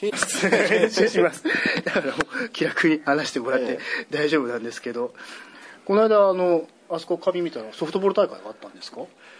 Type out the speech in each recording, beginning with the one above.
編集します。だからもう気楽に話してもらって大丈夫なんですけど、この間あそこ紙見たらソフトボール大会があったんですか？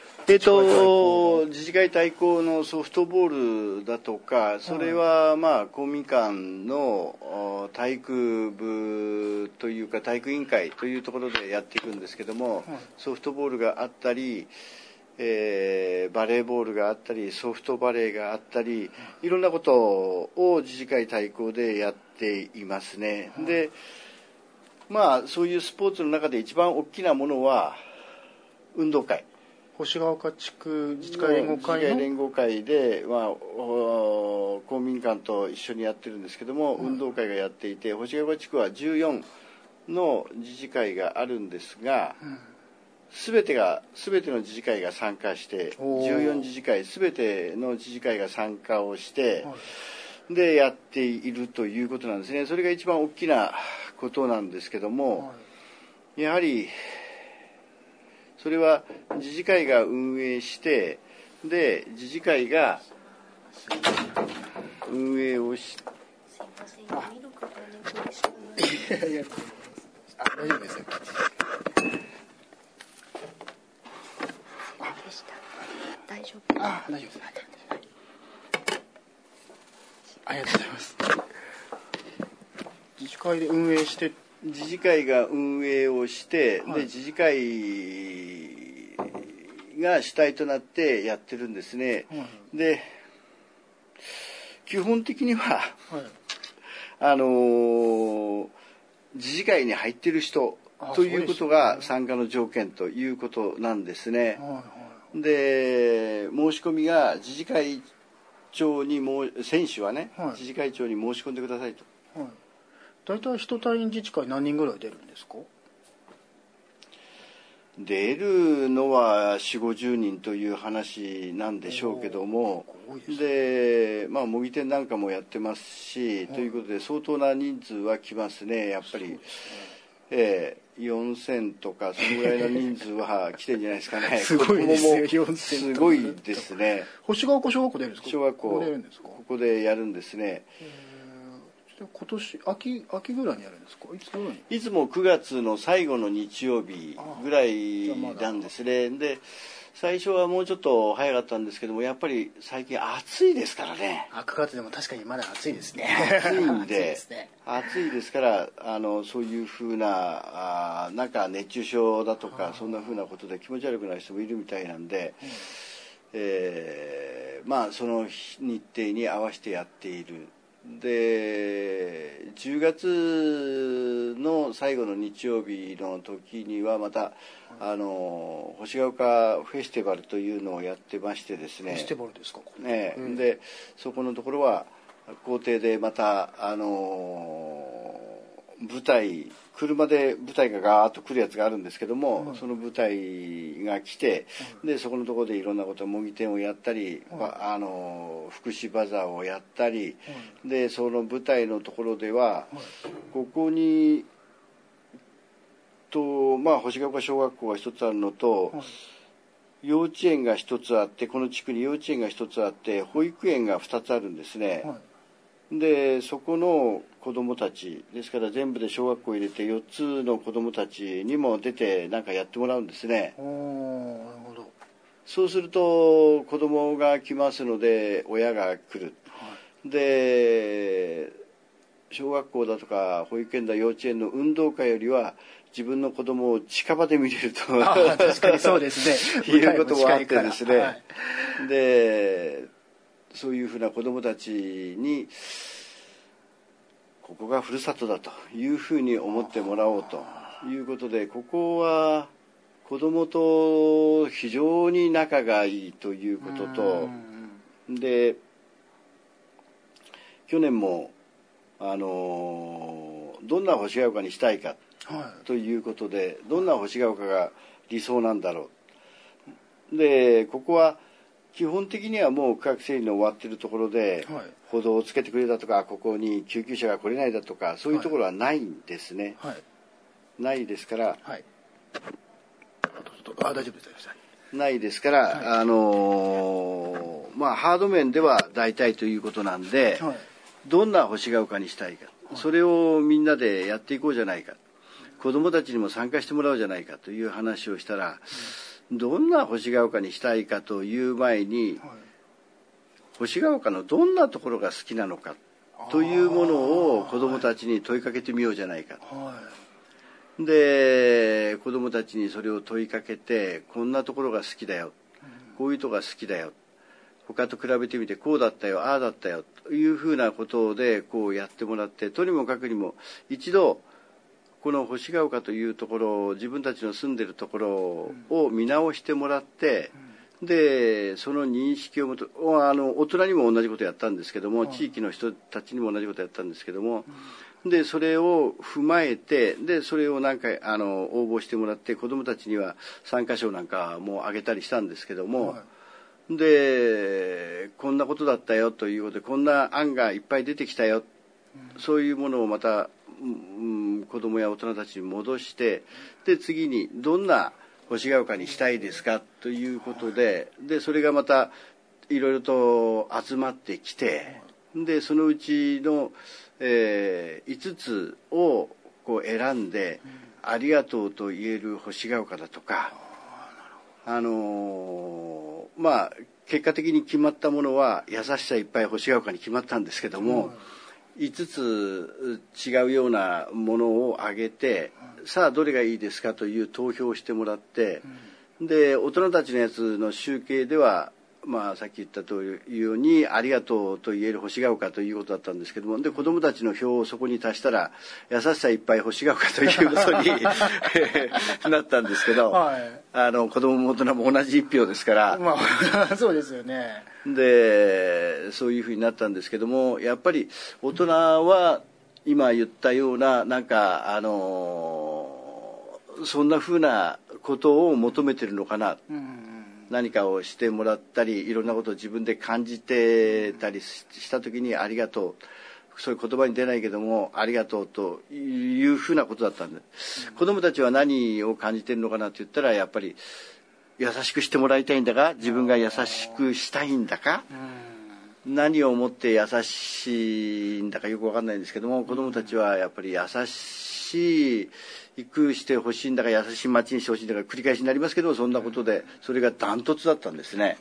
自治会対抗のソフトボールだとか、それは公民館の体育部というか体育委員会というところでやっていくんですけども、ソフトボールがあったり、バレーボールがあったり、ソフトバレーがあったり、いろんなことを自治会対抗でやっていますね。で、そういうスポーツの中で一番大きなものは運動会。 星ヶ丘地区自治会連合会の自治会連合会で、公民館と一緒にやってるんですけども、運動会がやっていて、星ヶ丘地区は14の自治会があるんですが、全ての自治会が参加して、14自治会全ての自治会が参加をして、でやっているということなんですね。それが一番大きなことなんですけども、やはりそれは自治会が運営して、で自治会が運営をし、 大丈夫ですよ。 大丈夫。 大丈夫です。ありがとうございます。自治会で運営して、 自治会が運営をして、で自治会が主体となってやってるんですね。で基本的には、自治会に入ってる人ということが参加の条件ということなんですね。で申し込みが自治会長に選手はね、自治会長に申し込んでくださいと。 大体一単位自治会何人ぐらい出るんですか？ 出るのは4、50人という話なんでしょうけども、で模擬店なんかもやってますし、ということで相当な人数は来ますね、やっぱり。4000とかそのぐらいの人数は来てるんじゃないですかね。 すごいですよ、4000。 すごいですね。 星ヶ丘小学校出るんですか？ 小学校ここでやるんですね。 今年秋ぐらいにやるんですか？ いつも9月の最後の日曜日ぐらいなんですね。で最初はもうちょっと早かったんですけども、やっぱり最近暑いですからね。 9月でも確かにまだ暑いですね。 暑いんで暑いですからそういうふうななんか熱中症だとかそんなふうなことで気持ち悪くなる人もいるみたいなんで、その日程に合わせてやっている。で10月の最後の日曜日の時にはまた星ヶ丘フェスティバルというのをやってましてですね。 フェスティバルですか？ でそこのところは校庭でまた車で舞台がガーッと来るやつがあるんですけども、その舞台が来て、でそこのところでいろんなこと模擬店をやったり、福祉バザーをやったり、でその舞台のところでは、ここに星ヶ丘小学校が一つあるのと、幼稚園が一つあって、この地区に幼稚園が一つあって保育園が2つあるんですね。でそこの子どもたちですから、全部で小学校入れて4つの子どもたちにも出てなんかやってもらうんですね。 なるほど。 そうすると子どもが来ますので親が来る。で小学校だとか保育園だ幼稚園の運動会よりは自分の子どもを近場で見れると確かにそうですね。 いうこともあってですね、でそういうふうな子どもたちにここがふるさとだというふうに思ってもらおうということで、ここは子どもと非常に仲がいいということと、で去年もどんな星ヶ丘にしたいかということで、どんな星ヶ丘が理想なんだろう。でここは基本的にはもう区画整理の終わっているところで、歩道をつけてくれたとか、ここに救急車が来れないだとか、そういうところはないんですね。ないですから、 大丈夫です。 ないですから、ハード面では大体ということなんで、 どんな星ヶ丘にしたいか、それをみんなでやっていこうじゃないか、子どもたちにも参加してもらおうじゃないかという話をしたら、どんな星ヶ丘にしたいかという前に、星ヶ丘のどんなところが好きなのかというものを子どもたちに問いかけてみようじゃないか。で、子どもたちにそれを問いかけて、こんなところが好きだよ、こういうところが好きだよ、他と比べてみてこうだったよ、ああだったよというふうなことでこうやってもらって、とにもかくにも一度この星ヶ丘というところを、自分たちの住んでるところを見直してもらって、でその認識をもと、大人にも同じことをやったんですけども、地域の人たちにも同じことをやったんですけども、でそれを踏まえて、でそれをなんか応募してもらって、子どもたちには参加賞なんかもあげたりしたんですけども、でこんなことだったよということで、こんな案がいっぱい出てきたよ、そういうものをまた、子どもや大人たちに戻して、で次にどんな星ヶ丘にしたいですかということで、でそれがまたいろいろと集まってきて、でそのうちの、5つをこう選んで、ありがとうと言える星ヶ丘だとか、結果的に決まったものは優しさいっぱい星ヶ丘に決まったんですけども、5つ違うようなものを挙げて、さあどれがいいですかという投票をしてもらって、で大人たちのやつの集計では、さっき言ったというようにありがとうと言える星ヶ丘ということだったんですけども、で子どもたちの票をそこに足したら優しさいっぱい星ヶ丘ということになったんですけど、子どもも大人も同じ1票ですから、 そうですよね。 でそういうふうになったんですけども、やっぱり大人は今言ったようななんかそんなふうなことを求めてるのかな、何かをしてもらったり、いろんなことを自分で感じてたりした時にありがとう、そういう言葉に出ないけどもありがとうというふうなことだったんで、子どもたちは何を感じてるのかなって言ったら、やっぱり優しくしてもらいたいんだか、自分が優しくしたいんだか、何を思って優しいんだかよく分かんないんですけども、子どもたちはやっぱり優しくしてほしいんだか、優しい街にしてほしいんだか、繰り返しになりますけど、そんなことでそれがダントツだったんですね。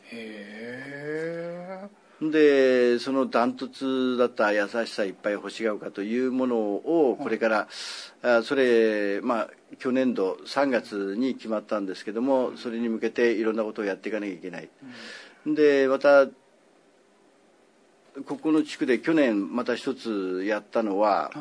でそのダントツだった優しさいっぱい星ヶ丘というものをこれから、それ去年度3月に決まったんですけども、それに向けていろんなことをやっていかなきゃいけない。でまたここの地区で去年また一つやったのは、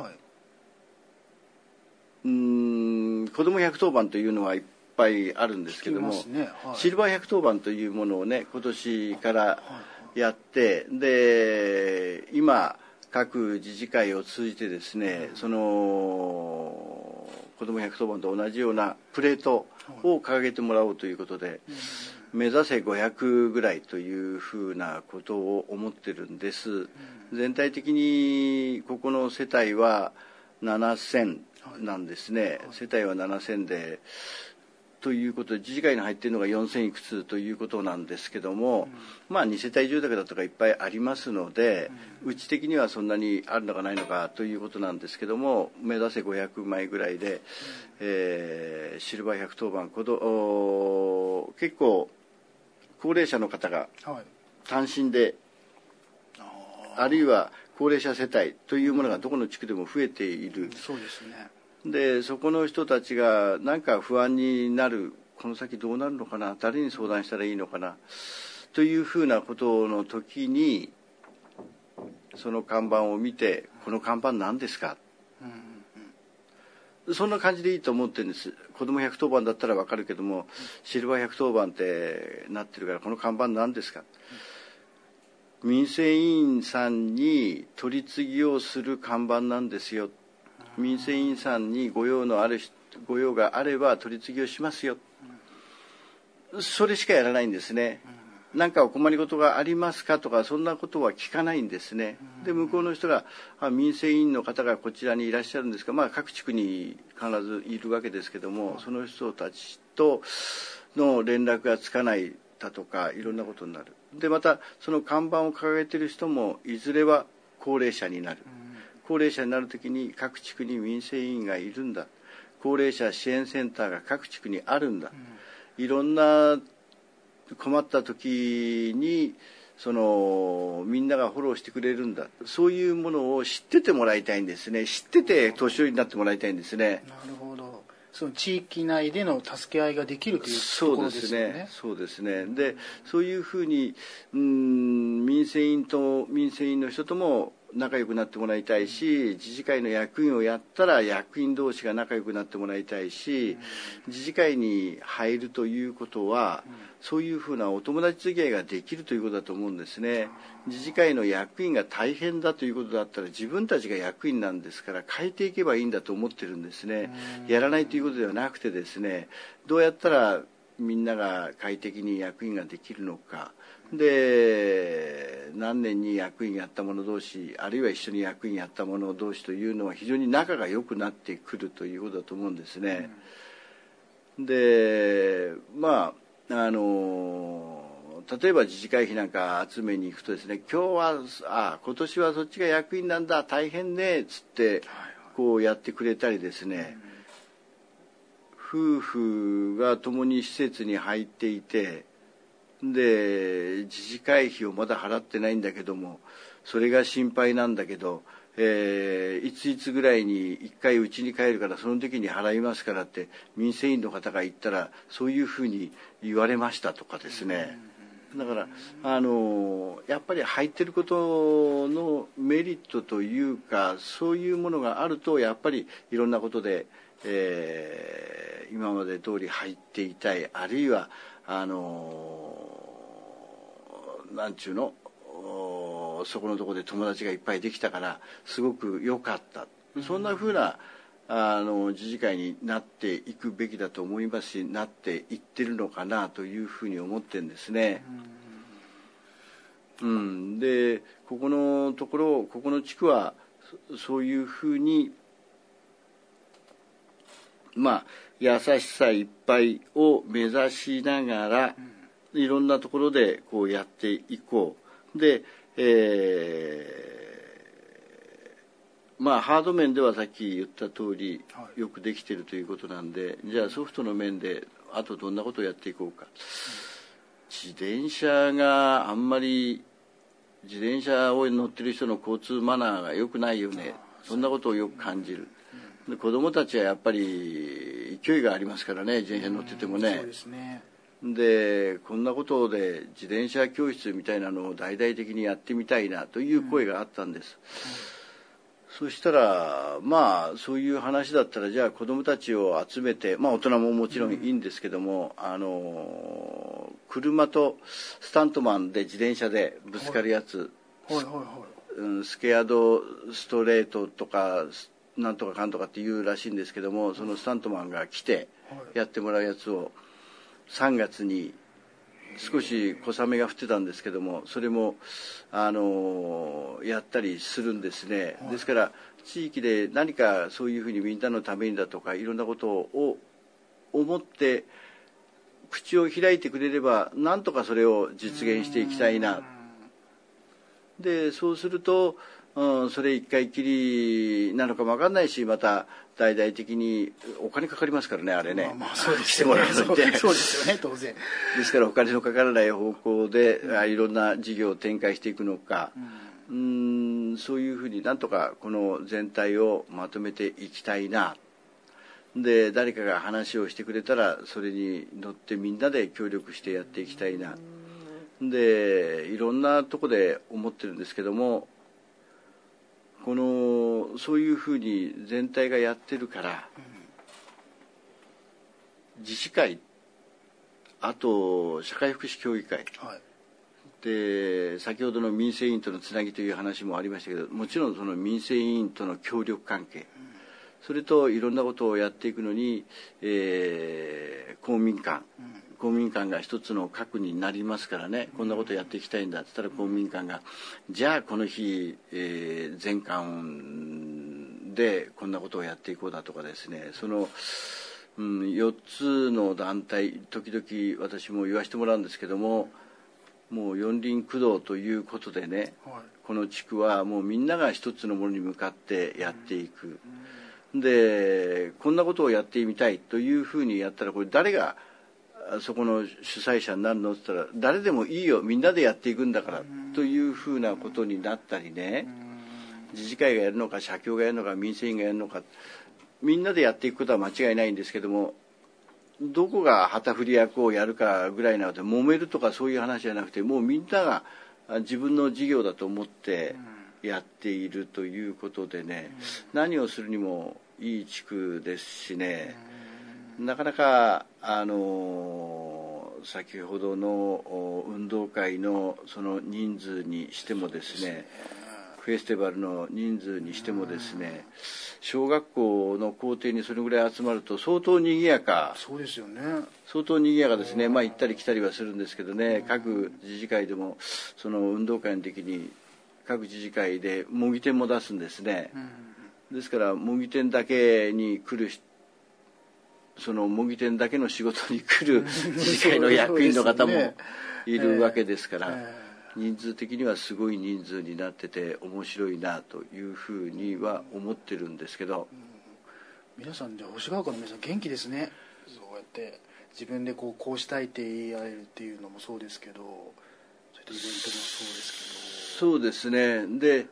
子ども110番というのはいっぱいあるんですけども、シルバー110番というものをね、今年からやって、で今各自治会を通じてですね、その子ども110番と同じようなプレートを掲げてもらおうということで、目指せ500ぐらいというふうなことを思ってるんです。全体的にここの世帯は7000なんですね。世帯は7000でということで、自治会に入っているのが4000いくつということなんですけども、2世帯住宅だとかいっぱいありますので、うち的にはそんなにあるのかないのかということなんですけども、目指せ500枚ぐらいで、シルバー110番結構高齢者の方が単身で、あるいは高齢者世帯というものがどこの地区でも増えている。 そうですね。 でそこの人たちがなんか不安になる、この先どうなるのかな、誰に相談したらいいのかなというふうなことの時に、その看板を見て、この看板何ですか、そんな感じでいいと思ってるんです。子ども110番だったら分かるけども、シルバー110番ってなってるから、この看板何ですか。民生委員さんに取り次ぎをする看板なんですよ。民生委員さんにご用があれば取り次ぎをしますよ。それしかやらないんですね。何かお困りごとがありますかとか、そんなことは聞かないんですね。で向こうの人が民生委員の方がこちらにいらっしゃるんですが、各地区に必ずいるわけですけども、その人たちとの連絡がつかないだとか、いろんなことになる。でまたその看板を掲げている人もいずれは高齢者になる、高齢者になるときに各地区に民生委員がいるんだ、高齢者支援センターが各地区にあるんだ、いろんな困った時にみんながフォローしてくれるんだ、そういうものを知っててもらいたいんですね。知ってて年寄りになってもらいたいんですね。 なるほど。その地域内での助け合いができるというところですよね。 そうですね。で、そういうふうに民生委員の人とも仲良くなってもらいたいし、自治会の役員をやったら役員同士が仲良くなってもらいたいし、自治会に入るということは、そういうふうなお友達付き合いができるということだと思うんですね。自治会の役員が大変だということだったら、自分たちが役員なんですから変えていけばいいんだと思ってるんですね。やらないということではなくてですね、どうやったらみんなが快適に役員ができるのかで、何年に役員やった者同士、あるいは一緒に役員やった者同士というのは非常に仲が良くなってくるということだと思うんですね。で、例えば自治会費なんか集めに行くとですね、今年はそっちが役員なんだ、大変ねっつってこうやってくれたりですね、夫婦が共に施設に入っていて、で自治会費をまだ払ってないんだけども、それが心配なんだけど、いついつぐらいに1回うちに帰るからその時に払いますからって民生委員の方が言ったら、そういうふうに言われましたとかですね。だからやっぱり入ってることのメリットというか、そういうものがあるとやっぱりいろんなことで、今まで通り入っていたい、あるいはなんちゅうの、そこのところで友達がいっぱいできたからすごく良かった、そんなふうな自治会になっていくべきだと思いますし、なっていってるのかなというふうに思ってるんですね。でここのところ、ここの地区はそういうふうに優しさいっぱいを目指しながら、いろんなところでこうやっていこう。で、ハード面ではさっき言った通りよくできているということなんで、じゃあソフトの面であとどんなことをやっていこうか。自転車があんまり、自転車を乗ってる人の交通マナーが良くないよね、そんなことをよく感じる。で子供たちはやっぱり勢いがありますからね、自転車乗っててもね。 そうですね。 でこんなことで自転車教室みたいなのを大々的にやってみたいなという声があったんです。そしたらそういう話だったら、じゃあ子どもたちを集めて、大人ももちろんいいんですけども、車とスタントマンで自転車でぶつかるやつ、スケアドストレートとかなんとかかんとかっていうらしいんですけども、そのスタントマンが来てやってもらうやつを3月に少し小雨が降ってたんですけども、それもやったりするんですね。ですから地域で何かそういうふうにみんなのためにだとか、いろんなことを思って口を開いてくれれば、なんとかそれを実現していきたいな。でそうするとそれ一回きりなのかも分かんないし、また大々的にお金かかりますからね、あれね。 そうですしてもらうのって。 そうですよね、当然。 ですからお金のかからない方向でいろんな事業を展開していくのか、そういうふうになんとかこの全体をまとめていきたいな。で誰かが話をしてくれたらそれに乗ってみんなで協力してやっていきたいな。でいろんなとこで思ってるんですけども、そういうふうに全体がやってるから、自治会、あと社会福祉協議会、で先ほどの民生委員とのつなぎという話もありましたけど、もちろんその民生委員との協力関係、それといろんなことをやっていくのに、公民館が一つの核になりますからね。こんなことやっていきたいんだって言ったら、公民館がじゃあこの日、全館でこんなことをやっていこうだとかですね、その、4つの団体、時々私も言わせてもらうんですけども、 もう四輪駆動ということでね、この地区はもうみんなが一つのものに向かってやっていく、でこんなことをやってみたいというふうにやったら、これ誰がそこの主催者になるのって言ったら、誰でもいいよ、みんなでやっていくんだからというふうなことになったりね、自治会がやるのか社協がやるのか民生委員がやるのか、みんなでやっていくことは間違いないんですけども、どこが旗振り役をやるかぐらいなので、揉めるとかそういう話じゃなくて、もうみんなが自分の事業だと思ってやっているということでね、何をするにもいい地区ですしね、なかなか先ほどの運動会のその人数にしてもですね、フェスティバルの人数にしてもですね、小学校の校庭にそれぐらい集まると相当にぎやか、 そうですよね、 相当にぎやかですね。まあ行ったり来たりはするんですけどね、各自治会でもその運動会の時に各自治会で模擬店も出すんですね。ですから模擬店だけに来る、その模擬店だけの仕事に来る自治会の役員の方もいるわけですから、人数的にはすごい人数になってて面白いなというふうには思ってるんですけど、 皆さんじゃあ星ヶ丘の皆さん元気ですね。そうやって自分でこうしたいって言い合えるっていうのもそうですけど、そういったイベントもそうですけど、 そうですね。で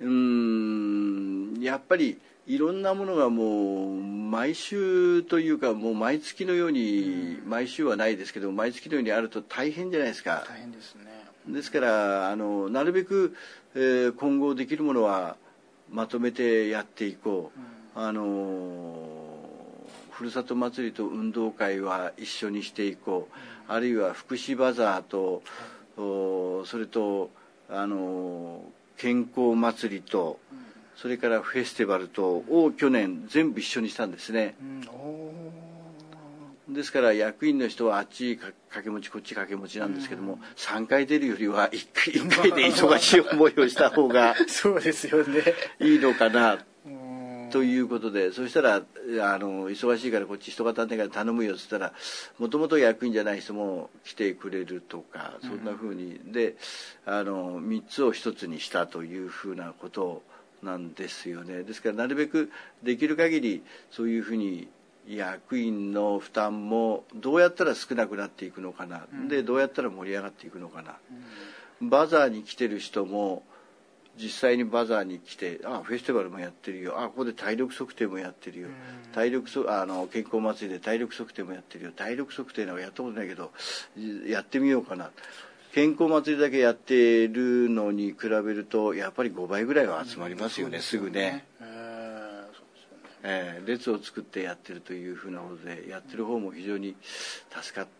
やっぱりいろんなものがもう毎週というか、もう毎月のように、毎週はないですけど毎月のようにあると大変じゃないですか。 大変ですね。 ですからなるべく、今後できるものはまとめてやっていこう、ふるさと祭りと運動会は一緒にしていこう、あるいは福祉バザーと、それと健康祭りと、それからフェスティバルとを去年全部一緒にしたんですね。ですから役員の人はあっち掛け持ちこっち掛け持ちなんですけども、3回出るよりは1回で忙しい思いをした方がそうですよね、 いいのかなということで、そしたら忙しいからこっち人が足んないから頼むよっつったら、もともと役員じゃない人も来てくれるとか、そんな風にで3つを1つにしたという風なことなんですよね。ですからなるべくできる限りそういうふうに役員の負担もどうやったら少なくなっていくのかな、でどうやったら盛り上がっていくのかな、バザーに来てる人も実際にバザーに来て、フェスティバルもやってるよ、ここで体力測定もやってるよ、健康祭りで体力測定もやってるよ、体力測定なんかやったことないけどやってみようかな。健康祭りだけやってるのに比べるとやっぱり5倍ぐらいは集まりますよね、すぐね。列を作ってやってるというふうなことで、やってる方も非常に助かった、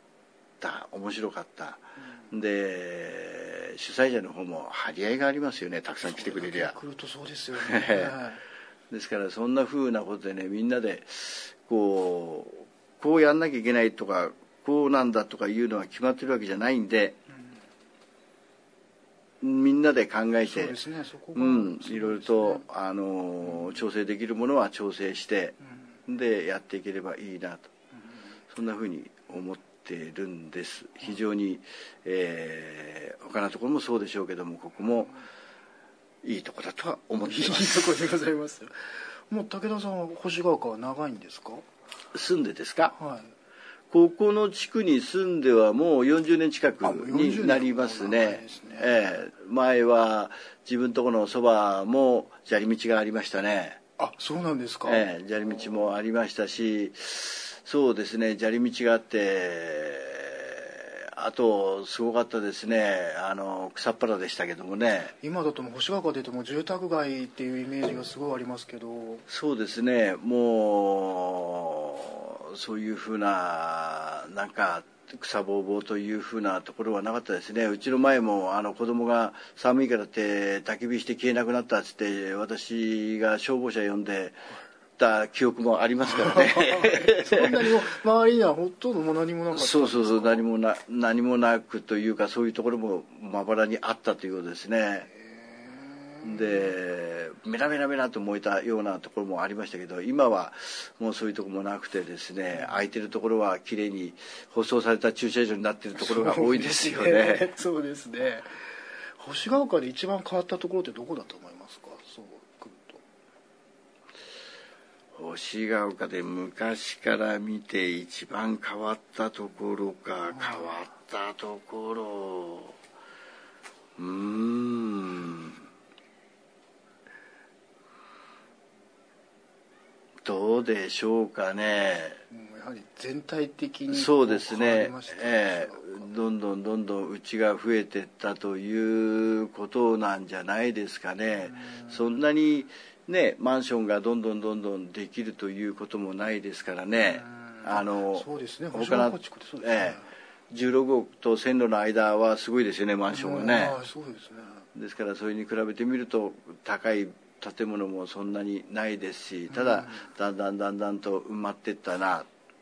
面白かった、で主催者の方も張り合いがありますよね、たくさん来てくれりゃ。 来るとそうですよねですからそんなふうなことでね、みんなでこうやんなきゃいけないとか、こうなんだとかいうのは決まってるわけじゃないんで、みんなで考えて、いろいろと調整できるものは調整して、でやっていければいいなと、そんなふうに思ってるんです。非常に、他のところもそうでしょうけども、ここもいいとこだとは思っています。 いいとこでございます。もう武田さんは星ヶ丘は長いんですか？ 住んでですか？ はい。 ここの地区に住んではもう40年近くになりますね。前は自分とこのそばも砂利道がありましたね。 そうなんですか。 砂利道もありましたし、そうですね、砂利道があって、あとすごかったですね、草っぱらでしたけどもね。 今だともう星ヶ丘で言うともう住宅街っていうイメージがすごいありますけど。そうですね、もうそういうふうななんか草ぼうぼうというふうなところはなかったですね。うちの前も子供が寒いからって焚き火して消えなくなったっつって、私が消防車呼んでた記憶もありますからねそんなにも周りにはほとんども何もなかったんですか？ そう何もなくというか、そういうところもまばらにあったということですね。 でメラメラメラと燃えたようなところもありましたけど、今はもうそういうところもなくてですね、空いてるところはきれいに舗装された駐車場になっているところが多いですよね。 そうですね。星ヶ丘で一番変わったところってどこだと思いますか？そう来ると。 星ヶ丘で昔から見て一番変わったところか、変わったところ、どうでしょうかね。 やはり全体的にそうですね、 ね。 どんどんうちが増えていったということなんじゃないですかね。そんなにね、マンションがどんどんできるということもないですからね。 そうですね。 他の16億と線路の間はすごいですよね、マンションがね。 そうですね。 ですからそれに比べてみると高い建物もそんなにないですし、ただだんだんと埋まっていったな、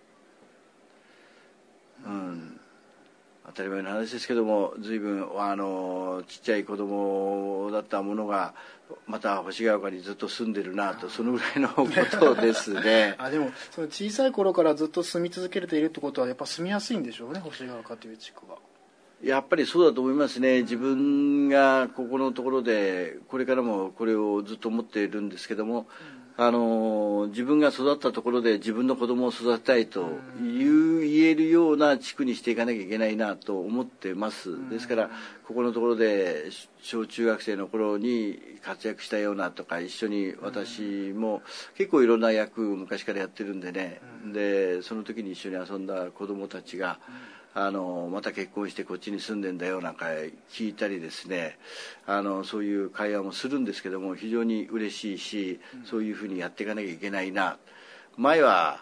当たり前の話ですけども、随分ちっちゃい子供だったものがまた星ヶ丘にずっと住んでるなと、そのぐらいのことですね。 でもその小さい頃からずっと住み続けているってことはやっぱ住みやすいんでしょうね、星ヶ丘という地区は。 やっぱりそうだと思いますね。自分がここのところでこれからもこれをずっと思っているんですけども、自分が育ったところで自分の子供を育てたいと言えるような地区にしていかなきゃいけないなと思ってます。ですからここのところで小中学生の頃に活躍したようなとか、一緒に私も結構いろんな役を昔からやってるんでね、でその時に一緒に遊んだ子供たちがまた結婚してこっちに住んでんだよなんか聞いたりですね、そういう会話もするんですけども、非常に嬉しいし、そういうふうにやっていかなきゃいけないな。前は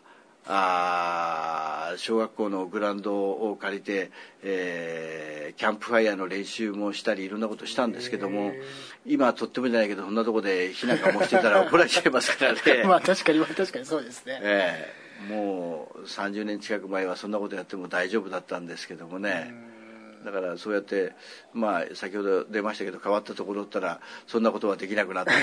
小学校のグラウンドを借りて、キャンプファイヤーの練習もしたりいろんなことしたんですけども、今はとってもじゃないけどそんなとこで火なんかもしてたら怒られちゃいますからね。 確かにそうですね。 もう30年近く前はそんなことやっても大丈夫だったんですけどもね。だからそうやって先ほど出ましたけど変わったところだったらそんなことはできなくなった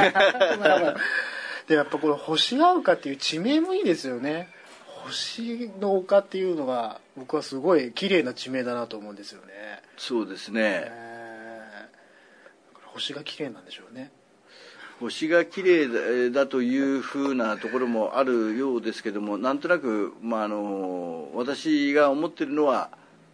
でやっぱこの星ヶ丘っていう地名もいいですよね。星の丘っていうのが僕はすごい綺麗な地名だなと思うんですよね。 そうですね、 だから星が綺麗なんでしょうね。 星が綺麗だというふうなところもあるようですけども、なんとなく、私が思ってるのは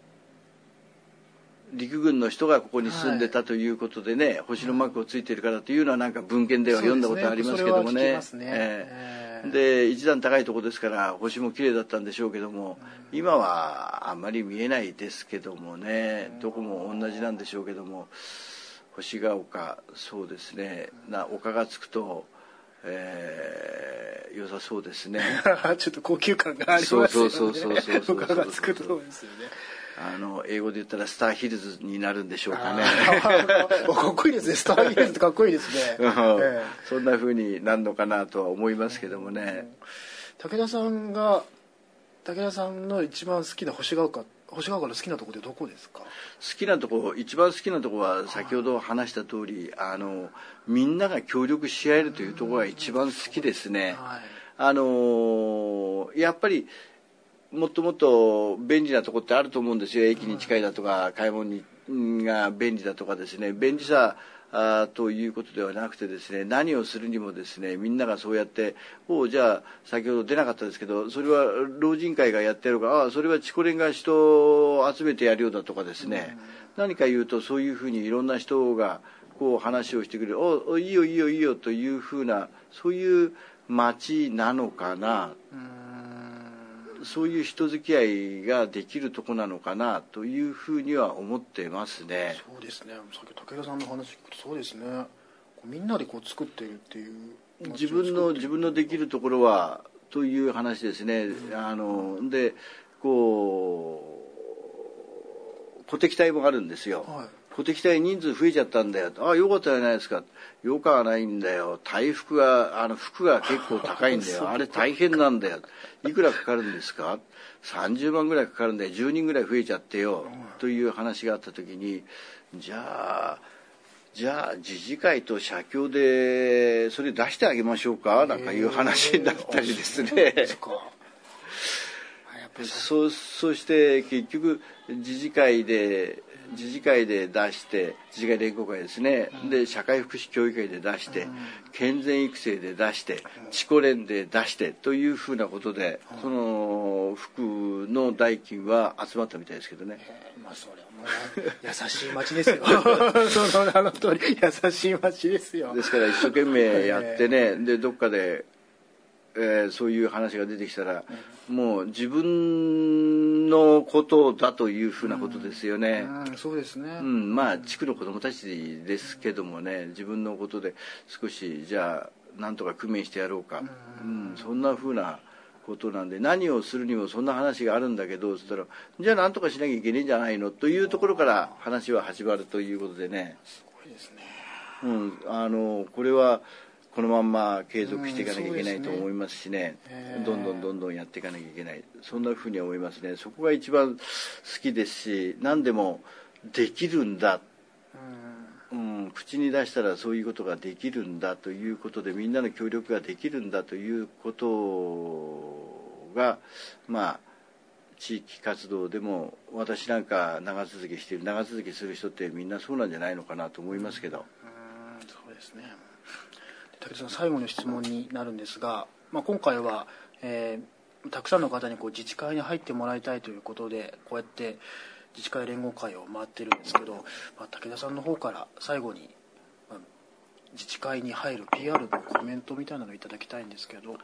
陸軍の人がここに住んでたということでね、星のマークをついているからというのはなんか文献では読んだことありますけどもね。で一段高いところですから星も綺麗だったんでしょうけども、今はあんまり見えないですけどもね、どこも同じなんでしょうけども、星ヶ丘、そうですね、丘がつくと、良さそうですね。 ちょっと高級感がありますよね。 そう丘がつくとそうですよね。 英語で言ったらスターヒルズになるんでしょうかね。 かっこいいですね。スターヒルズってかっこいいですね。 そんな風になるのかなとは思いますけどもね。 武田さんの一番好きな星ヶ丘の好きなところってどこですか？ 一番好きなところは先ほど話した通り、みんなが協力し合えるというところが一番好きですね。やっぱりもっともっと便利なところってあると思うんですよ。駅に近いだとか買い物が便利だとかですね、便利さということではなくてですね、何をするにもですね、みんながそうやってじゃあ先ほど出なかったですけど、それは老人会がやってるからそれはチコレンが人を集めてやるようだとかですね、何か言うとそういうふうにいろんな人がこう話をしてくれる、いいよいいよいいよというふうな、そういう街なのかな、そういう人付き合いができるとこなのかなというふうには思ってますね。 そうですね。さっき武田さんの話聞くとそうですね。みんなで作っているっていう、 自分のできるところはという話ですね。で鼓敵隊もあるんですよ。鼓敵隊人数増えちゃったんだよ。よかったじゃないですか。よかはないんだよ。服が結構高いんだよ。あれ大変なんだよ。いくらかかるんですか？30万ぐらいかかるんで10人ぐらい増えちゃってよ、という話があった時に、じゃあじゃあ自治会と社協でそれ出してあげましょうかなんかいう話になったりですね。そして結局自治会で出して自治会連合会ですね、で社会福祉協議会で出して、健全育成で出して、チコ連で出してというふうなことで、その福の代金は集まったみたいですけどね。 まあそれはもう優しい町ですよ。その名の通り優しい町ですよ。 ですから一生懸命やってね、でどっかで、そういう話が出てきたら、もう自分のことだというふうなことですよね。 そうですね。 まあ地区の子どもたちですけどもね、自分のことで少しじゃあなんとか工面してやろうか、そんなふうなことなんで、何をするにもそんな話があるんだけど、そしたらじゃあなんとかしなきゃいけないんじゃないのというところから話は始まるということでね。 すごいですね。 これはこのまんま継続していかなきゃいけないと思いますしね、どんどんやっていかなきゃいけない、そんなふうに思いますね。そこが一番好きですし、何でもできるんだ、口に出したらそういうことができるんだということで、みんなの協力ができるんだということが、まあ地域活動でも、私なんか長続きする人ってみんなそうなんじゃないのかなと思いますけど。 そうですね。武田さん、最後の質問になるんですが、今回は、たくさんの方に自治会に入ってもらいたいということで、こうやって自治会連合会を回ってるんですけど、武田さんの方から最後に、自治会に入る PR のコメントみたいなのをいただきたいんですけど。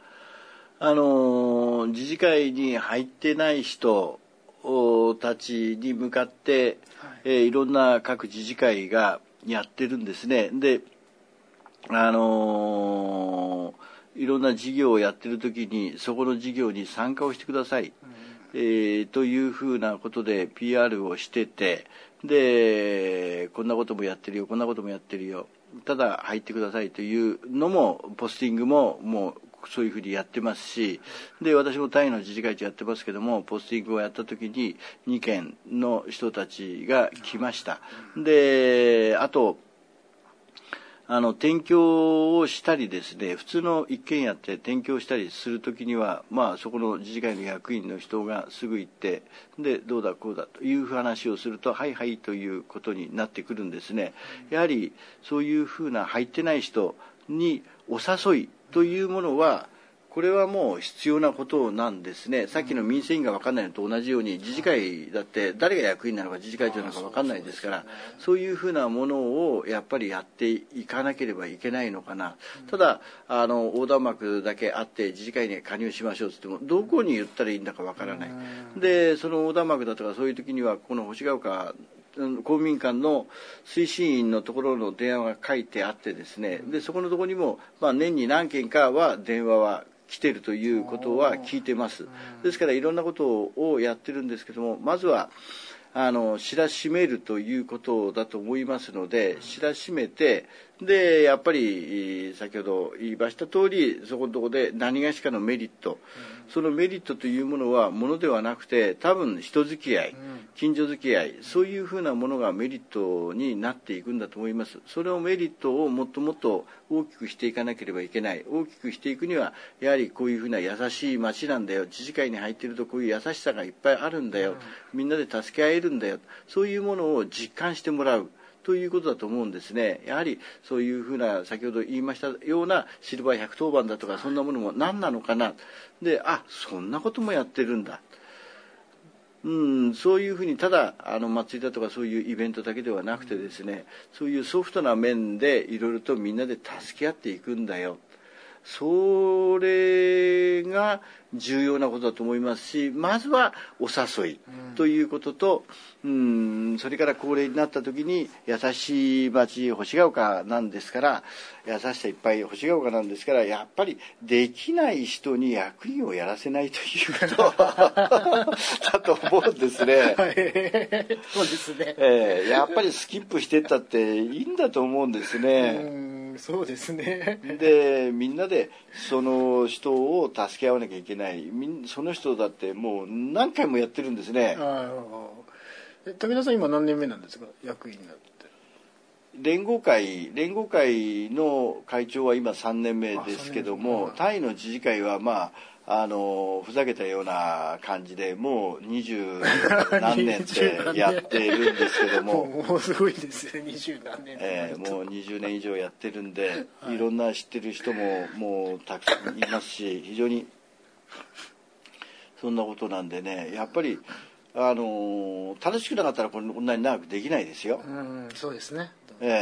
自治会に入ってない人たちに向かって、いろんな各自治会がやってるんですね。でいろんな事業をやってる時にそこの事業に参加をしてください、というふうなことで PR をしてて、でこんなこともやってるよ、こんなこともやってるよ、ただ入ってくださいというのもポスティングももうそういうふうにやってますし、で私もタイの自治会長やってますけども、ポスティングをやった時に2件の人たちが来ました。であと転居をしたりですね、普通の一軒家って転居したりするときには、そこの自治会の役員の人がすぐ行って、でどうだこうだという話をすると、はいはいということになってくるんですね。やはりそういうふうな入ってない人にお誘いというものは、これはもう必要なことなんですね。さっきの民生委員が分かんないのと同じように、自治会だって誰が役員なのか自治会長なのか分かんないですから、そういうふうなものをやっぱりやっていかなければいけないのかな。ただ横断幕だけあって自治会に加入しましょうって言っても、どこに言ったらいいんだか分からない。でその横断幕だとかそういう時には、この星ヶ丘公民館の推進員のところの電話が書いてあってですね、でそこのところにも、年に何件かは電話は来てるということは聞いてます。ですからいろんなことをやってるんですけども、まずは知らしめるということだと思いますので、知らしめて、でやっぱり先ほど言いました通り、そこのところで何がしかのメリット、そのメリットというものはものではなくて、多分人付き合い、近所付き合い、そういうふうなものがメリットになっていくんだと思います。それをメリットをもっともっと大きくしていかなければいけない。大きくしていくにはやはりこういうふうな優しい町なんだよ、自治会に入っているとこういう優しさがいっぱいあるんだよ、みんなで助け合えるんだよ、そういうものを実感してもらうということだと思うんですね。やはりそういうふうな、先ほど言いましたようなシルバー110番だとか、そんなものも何なのかな、でそんなこともやってるんだ、そういうふうに、ただ祭りだとかそういうイベントだけではなくてですね、そういうソフトな面でいろいろとみんなで助け合っていくんだよ、それが重要なことだと思いますし、まずはお誘いということと、それから高齢になった時に優しい町星ヶ丘なんですから、優しさいっぱい星ヶ丘なんですから、やっぱりできない人に役員をやらせないということだと思うんですね。 そうですね。 やっぱりスキップしてったっていいんだと思うんですね。 そうですね。でみんなでその人を助け合わなきゃいけない。その人だってもう何回もやってるんですね。 武田さん今何年目なんですか、役員になって。 連合会の会長は今3年目ですけども、タイの自治会はふざけたような感じでもう20何年ってやってるんですけどももうすごいですね、20何年、 もう20年以上やってるんで、いろんな知ってる人ももうたくさんいますし、非常にそんなことなんでね、やっぱり楽しくなかったらこんなに長くできないですよ。 そうですね。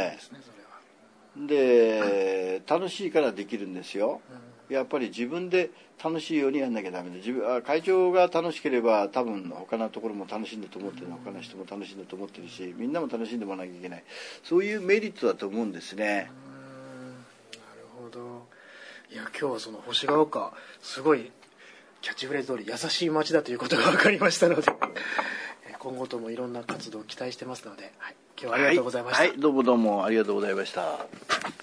で楽しいからできるんですよ。やっぱり自分で楽しいようにやんなきゃダメで、会長が楽しければ多分他のところも楽しいんだと思ってる、他の人も楽しいんだと思ってるし、みんなも楽しんでもらわなきゃいけない、そういうメリットだと思うんですね。 なるほど。いや、今日はその星ヶ丘、すごいキャッチフレーズ通り優しい街だということが分かりましたので、今後ともいろんな活動を期待してますので、今日はありがとうございました。 どうもありがとうございました。